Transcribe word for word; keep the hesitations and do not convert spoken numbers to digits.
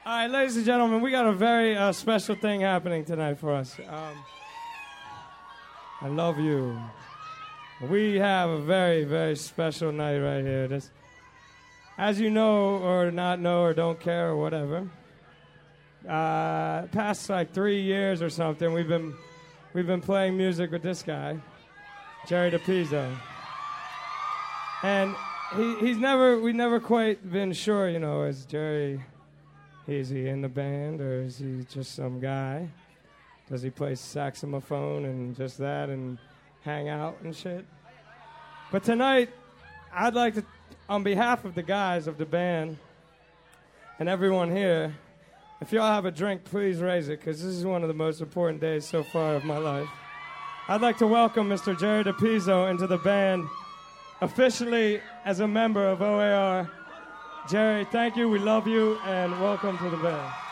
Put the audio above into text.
All right, ladies and gentlemen, we got a very uh, special thing happening tonight for us. Um, I love you. We have a very, very special night right here. This, as you know, or not know, or don't care, or whatever, uh, past like three years or something, we've been we've been playing music with this guy, Jerry DePizzo, and he he's never we never quite been sure, you know, is Jerry. Is he in the band, or is he just some guy? Does he play saxophone and just that and hang out and shit? But tonight, I'd like to, on behalf of the guys of the band and everyone here, if y'all have a drink, please raise it, because this is one of the most important days so far of my life. I'd like to welcome Mister Jerry DePizzo into the band, officially as a member of O A R. Jerry, thank you, we love you, and welcome to the band.